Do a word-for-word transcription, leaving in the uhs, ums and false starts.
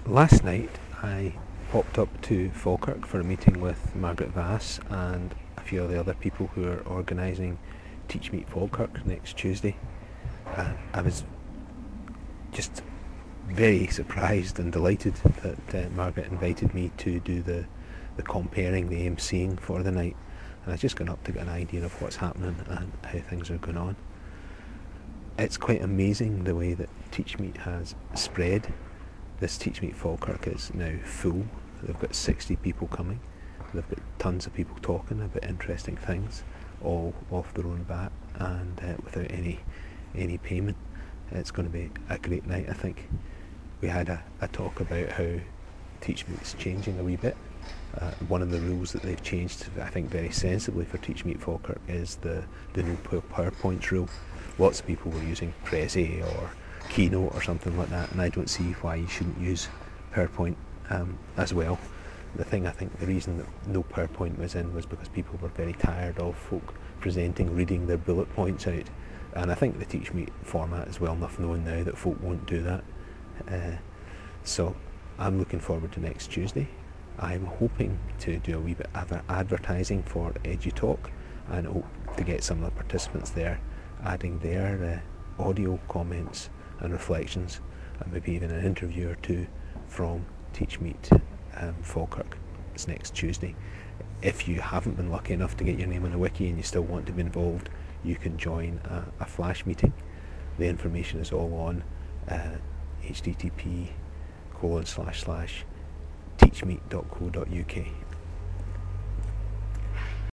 Last night I popped up to Falkirk for a meeting with Margaret Vass and a few of the other people who are organising Teach Meet Falkirk next Tuesday. Uh, I was just very surprised and delighted that uh, Margaret invited me to do the, the comparing, the emceeing for the night. And I've just gone up to get an idea of what's happening and how things are going on. It's quite amazing the way that Teach Meet has spread. This Teach Meet Falkirk is now full. They've got sixty people coming. They've got tons of people talking about interesting things, all off their own bat and uh, without any any payment. It's going to be a great night, I think. We had a, a talk about how Teach Meet's changing a wee bit. Uh, one of the rules that they've changed, I think very sensibly for Teach Meet Falkirk, is the, the new PowerPoint rule. Lots of people were using Prezi or Keynote or something like that, and I don't see why you shouldn't use PowerPoint um, as well. The thing, I think, the reason that no PowerPoint was in was because people were very tired of folk presenting, reading their bullet points out, and I think the Teach Meet format is well enough known now that folk won't do that. Uh, so I'm looking forward to next Tuesday. I'm hoping to do a wee bit of advertising for EduTalk and hope to get some of the participants there adding their uh, audio comments and reflections, and maybe even an interview or two from Teach Meet um, Falkirk. It's next Tuesday. If you haven't been lucky enough to get your name on the wiki and you still want to be involved, you can join a, a flash meeting. The information is all on uh, http colon slash slash teachmeet dot co dot uk.